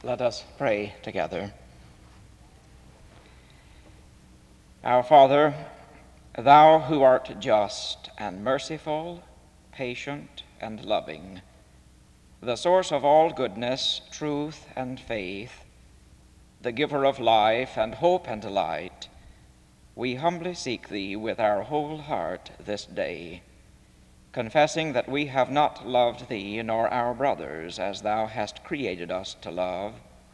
Let us pray together. Our Father, thou who art just and merciful, patient and loving, the source of all goodness, truth, and faith, the giver of life and hope and light, we humbly seek thee with our whole heart this day, confessing that we have not loved thee nor our brothers as thou hast created us to love,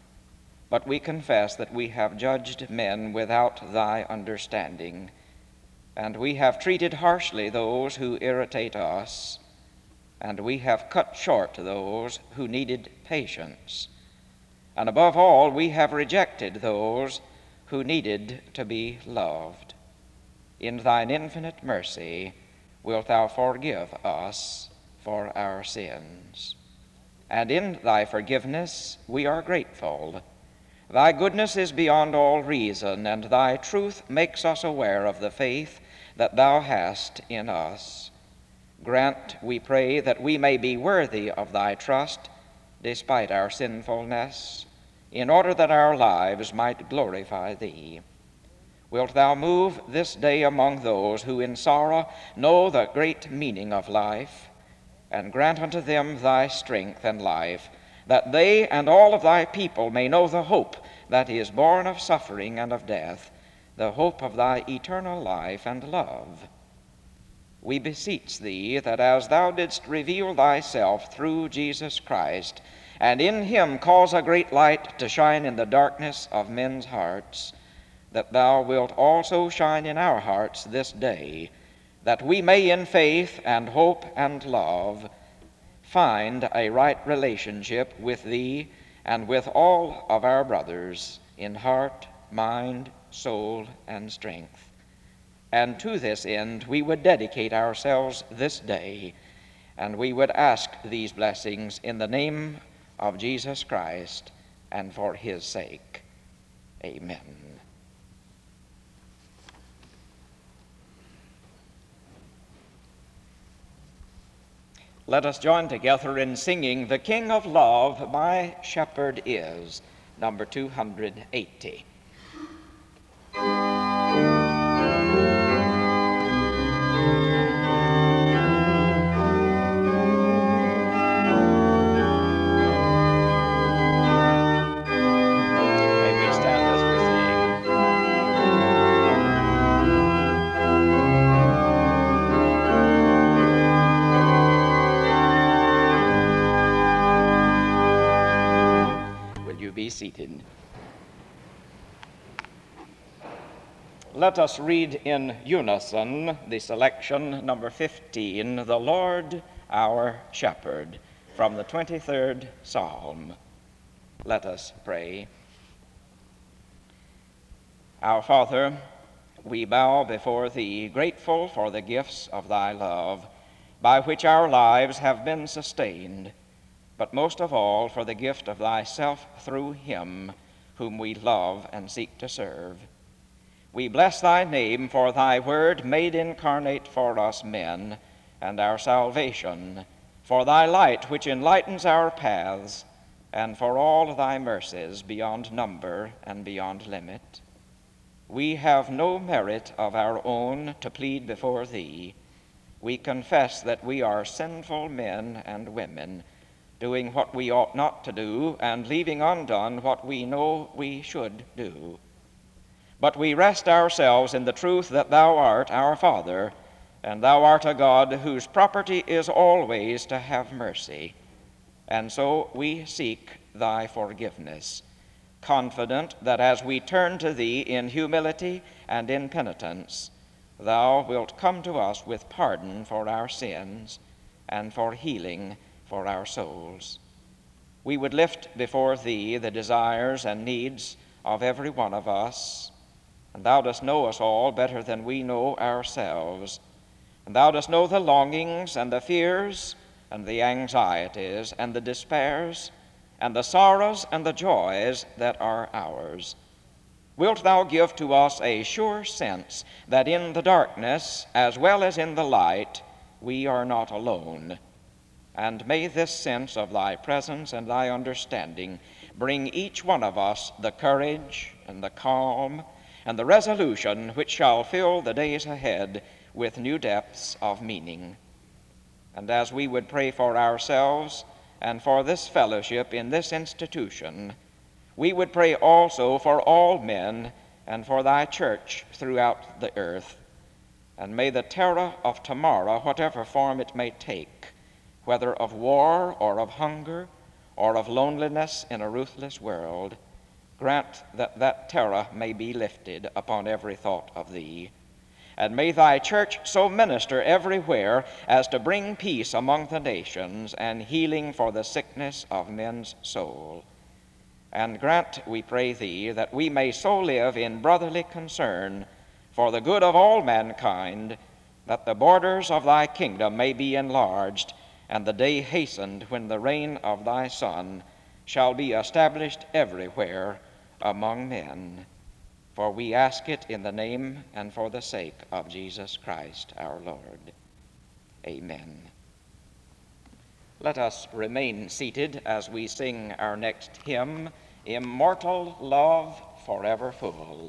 but we confess that we have judged men without thy understanding, and we have treated harshly those who irritate us, and we have cut short those who needed patience, and above all, we have rejected those who needed to be loved. In thine infinite mercy, wilt thou forgive us for our sins? And in thy forgiveness we are grateful. Thy goodness is beyond all reason, and thy truth makes us aware of the faith that thou hast in us. Grant, we pray, that we may be worthy of thy trust despite our sinfulness, in order that our lives might glorify thee. Wilt thou move this day among those who in sorrow know the great meaning of life, and grant unto them thy strength and life, that they and all of thy people may know the hope that is born of suffering and of death, the hope of thy eternal life and love. We beseech thee that as thou didst reveal thyself through Jesus Christ, and in him cause a great light to shine in the darkness of men's hearts, that thou wilt also shine in our hearts this day, that we may in faith and hope and love find a right relationship with thee and with all of our brothers in heart, mind, soul, and strength. And to this end we would dedicate ourselves this day, and we would ask these blessings in the name of Jesus Christ and for his sake. Amen. Let us join together in singing "The King of Love, My Shepherd Is," number 280. Be seated. Let us read in unison the selection number 15, "The Lord Our Shepherd," from the 23rd Psalm. Let us pray. Our Father, we bow before thee, grateful for the gifts of thy love, by which our lives have been sustained, but most of all for the gift of thyself through him whom we love and seek to serve. We bless thy name for thy word made incarnate for us men, and our salvation, for thy light which enlightens our paths, and for all thy mercies beyond number and beyond limit. We have no merit of our own to plead before thee. We confess that we are sinful men and women, doing what we ought not to do, and leaving undone what we know we should do. But we rest ourselves in the truth that thou art our Father, and thou art a God whose property is always to have mercy. And so we seek thy forgiveness, confident that as we turn to thee in humility and in penitence, thou wilt come to us with pardon for our sins and for healing for our souls. We would lift before thee the desires and needs of every one of us, and thou dost know us all better than we know ourselves, and thou dost know the longings and the fears and the anxieties and the despairs and the sorrows and the joys that are ours. Wilt thou give to us a sure sense that in the darkness as well as in the light we are not alone, and may this sense of thy presence and thy understanding bring each one of us the courage and the calm and the resolution which shall fill the days ahead with new depths of meaning. And as we would pray for ourselves and for this fellowship in this institution, we would pray also for all men and for thy church throughout the earth. And may the terror of tomorrow, whatever form it may take, whether of war or of hunger or of loneliness in a ruthless world, grant that that terror may be lifted upon every thought of thee. And may thy church so minister everywhere as to bring peace among the nations and healing for the sickness of men's soul. And grant, we pray thee, that we may so live in brotherly concern for the good of all mankind, that the borders of thy kingdom may be enlarged, and the day hastened when the reign of thy Son shall be established everywhere among men. For we ask it in the name and for the sake of Jesus Christ our Lord. Amen. Let us remain seated as we sing our next hymn, Immortal Love Forever Full.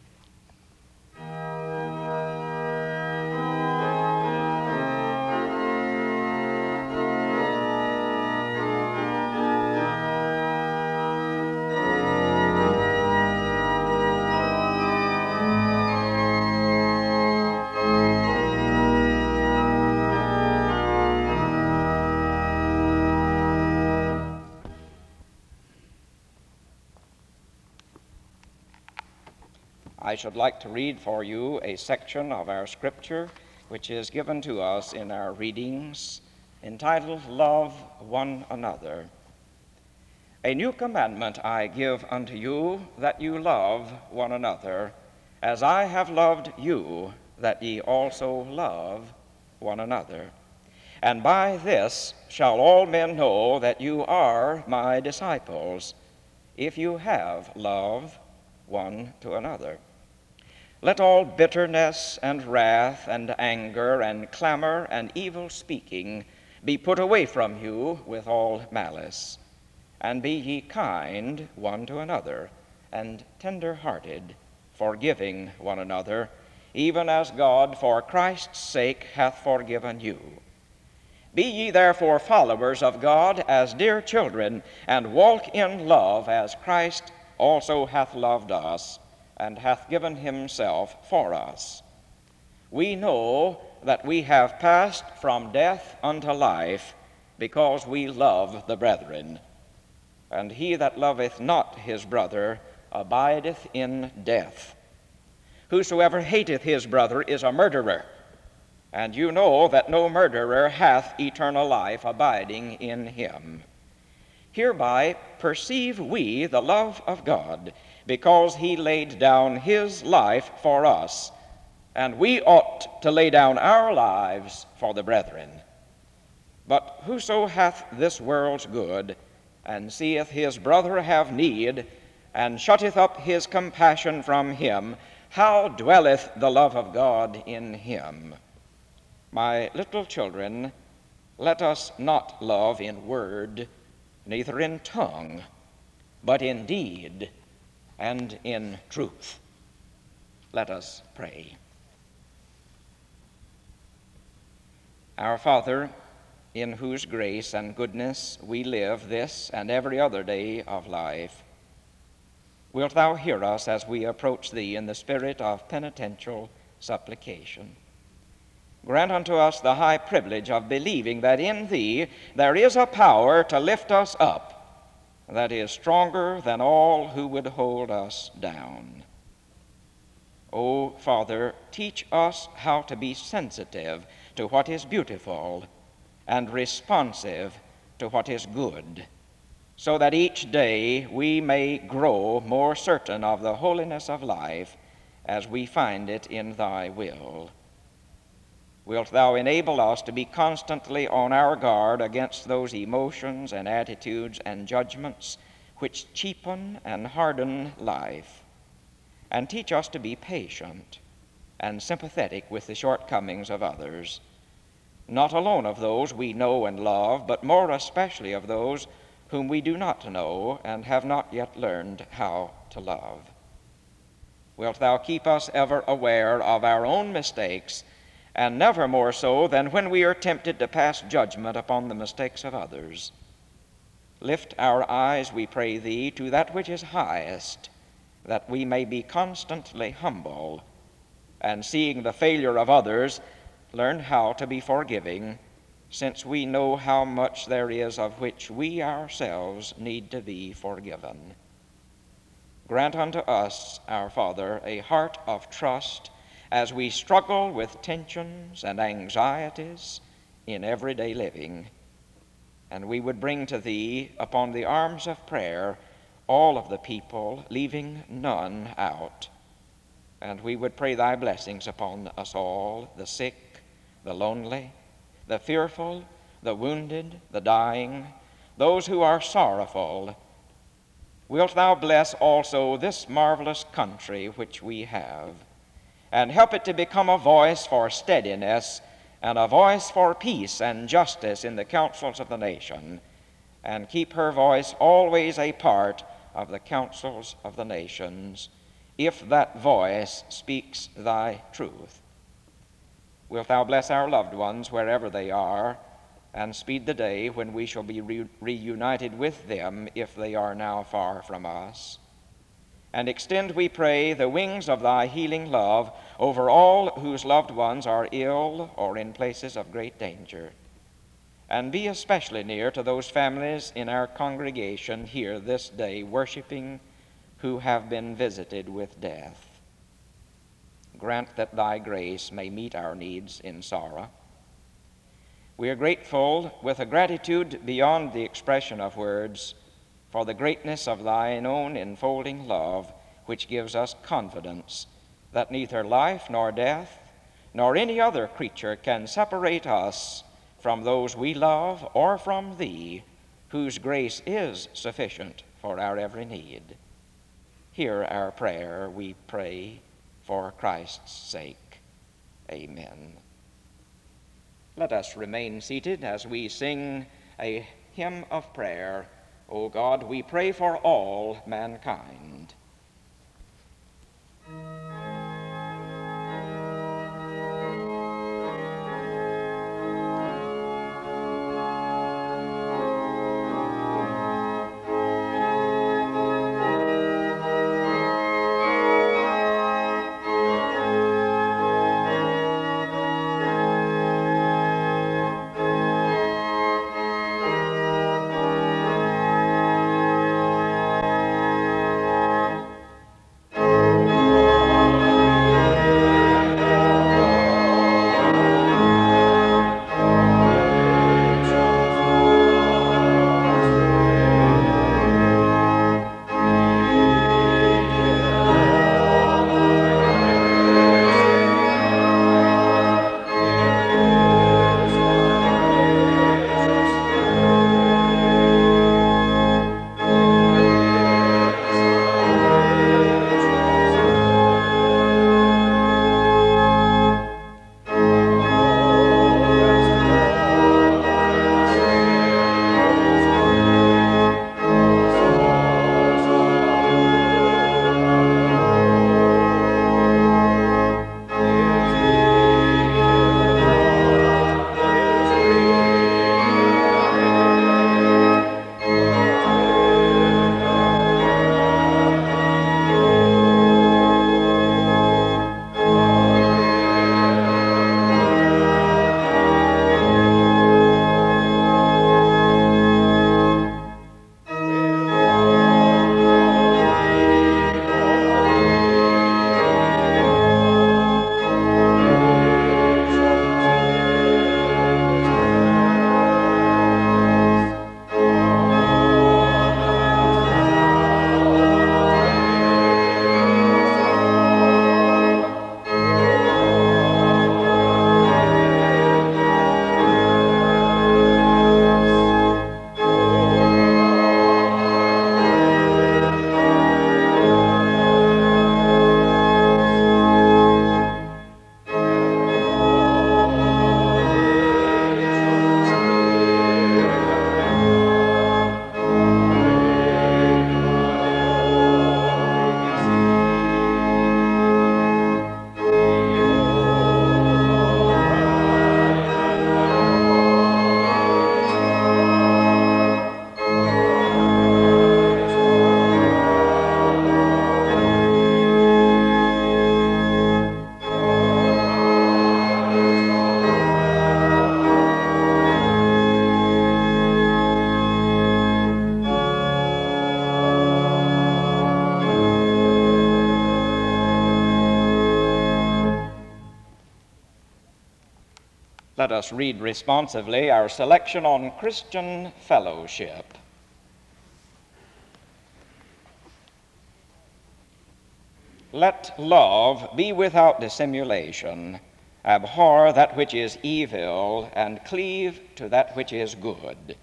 I should like to read for you a section of our scripture which is given to us in our readings, entitled Love One Another. A new commandment I give unto you, that you love one another, as I have loved you, that ye also love one another. And by this shall all men know that you are my disciples, if you have love one to another. Let all bitterness and wrath and anger and clamor and evil speaking be put away from you with all malice. And be ye kind one to another, and tender-hearted, forgiving one another, even as God for Christ's sake hath forgiven you. Be ye therefore followers of God as dear children, and walk in love as Christ also hath loved us, and hath given himself for us. We know that we have passed from death unto life, because we love the brethren. And he that loveth not his brother abideth in death. Whosoever hateth his brother is a murderer, and you know that no murderer hath eternal life abiding in him. Hereby perceive we the love of God, because he laid down his life for us, and we ought to lay down our lives for the brethren. But whoso hath this world's good, and seeth his brother have need, and shutteth up his compassion from him, how dwelleth the love of God in him? My little children, let us not love in word, neither in tongue, but in deed and in truth. Let us pray. Our Father, in whose grace and goodness we live this and every other day of life, wilt thou hear us as we approach thee in the spirit of penitential supplication. Grant unto us the high privilege of believing that in thee there is a power to lift us up that is stronger than all who would hold us down. O Father, teach us how to be sensitive to what is beautiful and responsive to what is good, so that each day we may grow more certain of the holiness of life as we find it in thy will. Wilt thou enable us to be constantly on our guard against those emotions and attitudes and judgments which cheapen and harden life, and teach us to be patient and sympathetic with the shortcomings of others, not alone of those we know and love, but more especially of those whom we do not know and have not yet learned how to love. Wilt thou keep us ever aware of our own mistakes, and never more so than when we are tempted to pass judgment upon the mistakes of others. Lift our eyes, we pray thee, to that which is highest, that we may be constantly humble, and seeing the failure of others, learn how to be forgiving, since we know how much there is of which we ourselves need to be forgiven. Grant unto us, our Father, a heart of trust as we struggle with tensions and anxieties in everyday living. And we would bring to thee upon the arms of prayer all of the people, leaving none out. And we would pray thy blessings upon us all, the sick, the lonely, the fearful, the wounded, the dying, those who are sorrowful. Wilt thou bless also this marvelous country which we have, and help it to become a voice for steadiness and a voice for peace and justice in the councils of the nation, and keep her voice always a part of the councils of the nations, if that voice speaks thy truth. Wilt thou bless our loved ones wherever they are, and speed the day when we shall be reunited with them if they are now far from us. And extend, we pray, the wings of thy healing love over all whose loved ones are ill or in places of great danger. And be especially near to those families in our congregation here this day worshiping who have been visited with death. Grant that thy grace may meet our needs in sorrow. We are grateful with a gratitude beyond the expression of words for the greatness of thine own enfolding love, which gives us confidence that neither life nor death nor any other creature can separate us from those we love or from thee, whose grace is sufficient for our every need. Hear our prayer, we pray, for Christ's sake. Amen. Let us remain seated as we sing a hymn of prayer. O God, we pray for all mankind. Let us read responsively our selection on Christian fellowship. Let love be without dissimulation. Abhor that which is evil, and cleave to that which is good.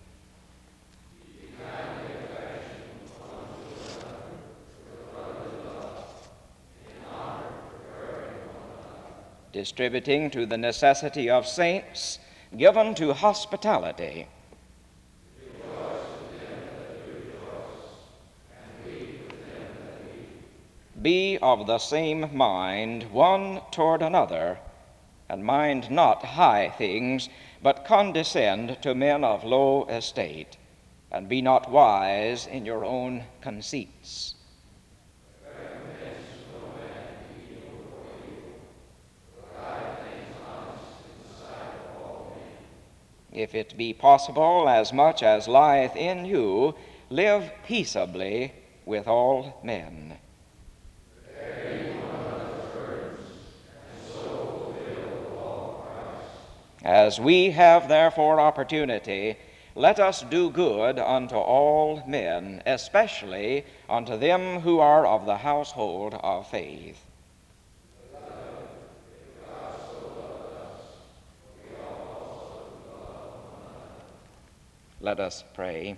Distributing to the necessity of saints, given to hospitality. Be of the same mind one toward another, and mind not high things, but condescend to men of low estate, and be not wise in your own conceits. If it be possible, as much as lieth in you, live peaceably with all men. As we have therefore opportunity, let us do good unto all men, especially unto them who are of the household of faith. Let us pray.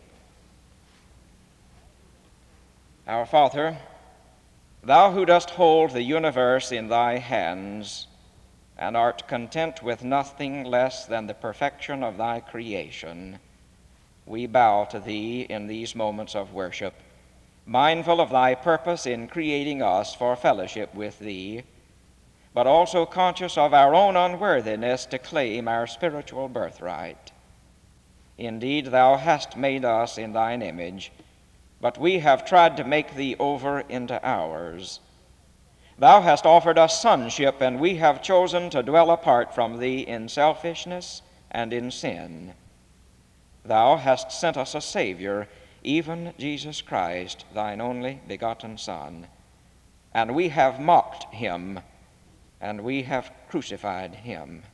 Our Father, thou who dost hold the universe in thy hands, and art content with nothing less than the perfection of thy creation, we bow to thee in these moments of worship, mindful of thy purpose in creating us for fellowship with thee, but also conscious of our own unworthiness to claim our spiritual birthright. Indeed, thou hast made us in thine image, but we have tried to make thee over into ours. Thou hast offered us sonship, and we have chosen to dwell apart from thee in selfishness and in sin. Thou hast sent us a Savior, even Jesus Christ, thine only begotten Son, and we have mocked him, and we have crucified him.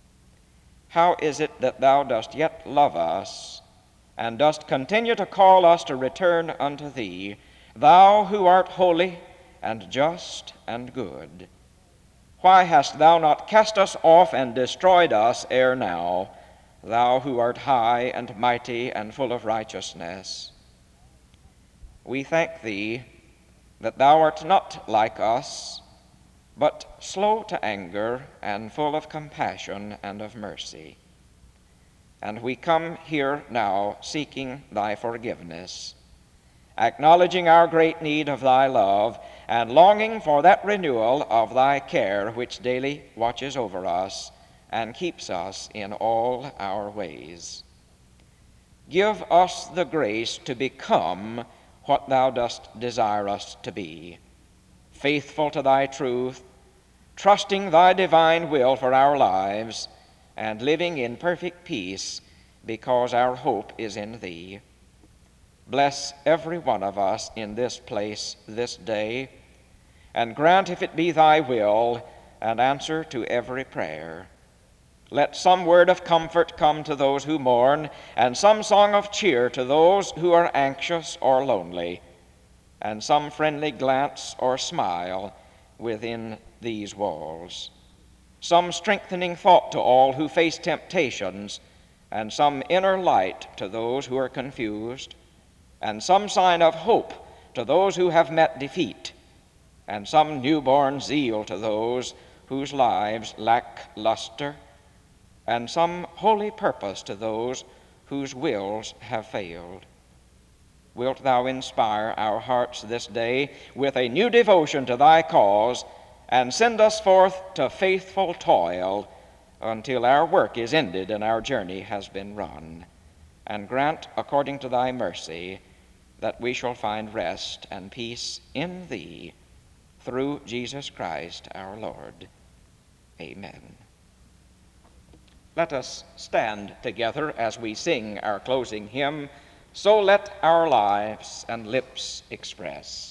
How is it that thou dost yet love us, and dost continue to call us to return unto thee, thou who art holy and just and good? Why hast thou not cast us off and destroyed us ere now, thou who art high and mighty and full of righteousness? We thank thee that thou art not like us, but slow to anger and full of compassion and of mercy. And we come here now seeking thy forgiveness, acknowledging our great need of thy love, and longing for that renewal of thy care which daily watches over us and keeps us in all our ways. Give us the grace to become what thou dost desire us to be, faithful to thy truth, trusting thy divine will for our lives, and living in perfect peace because our hope is in thee. Bless every one of us in this place this day, and grant, if it be thy will, an answer to every prayer. Let some word of comfort come to those who mourn, and some song of cheer to those who are anxious or lonely, and some friendly glance or smile within these walls, some strengthening thought to all who face temptations, and some inner light to those who are confused, and some sign of hope to those who have met defeat, and some newborn zeal to those whose lives lack luster, and some holy purpose to those whose wills have failed. Wilt thou inspire our hearts this day with a new devotion to thy cause, and send us forth to faithful toil until our work is ended and our journey has been run, and grant, according to thy mercy, that we shall find rest and peace in thee, through Jesus Christ our Lord. Amen. Let us stand together as we sing our closing hymn, "So Let Our Lives and Lips Express."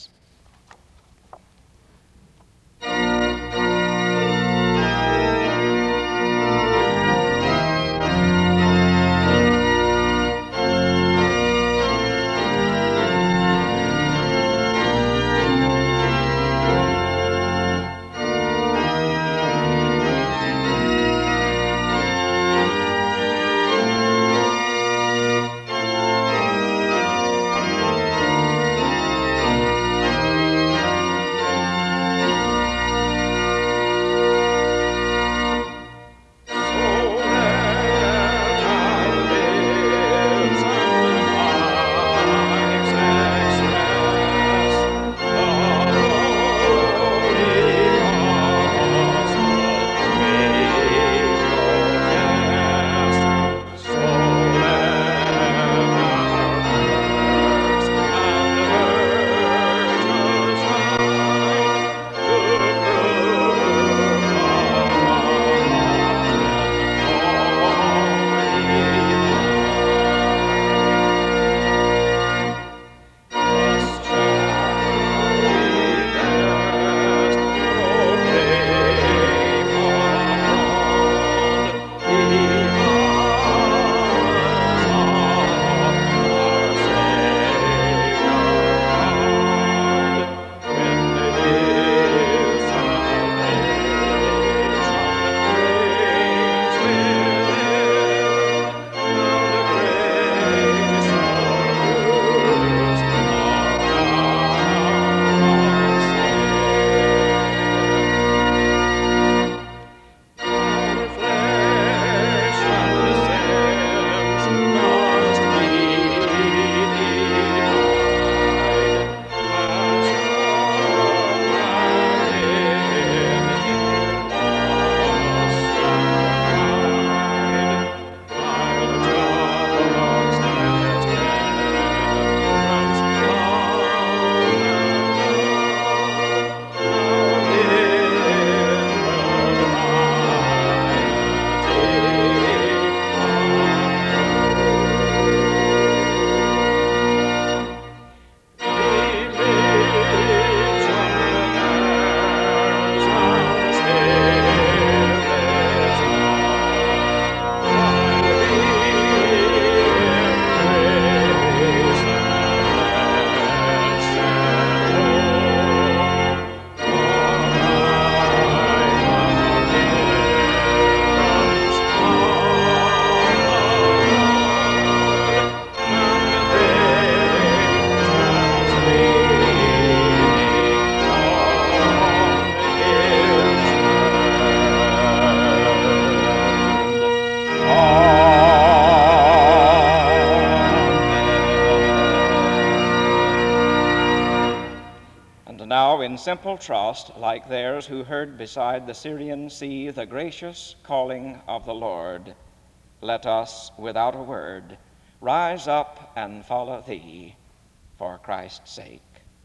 And now in simple trust, like theirs who heard beside the Syrian sea the gracious calling of the Lord, let us, without a word, rise up and follow thee for Christ's sake.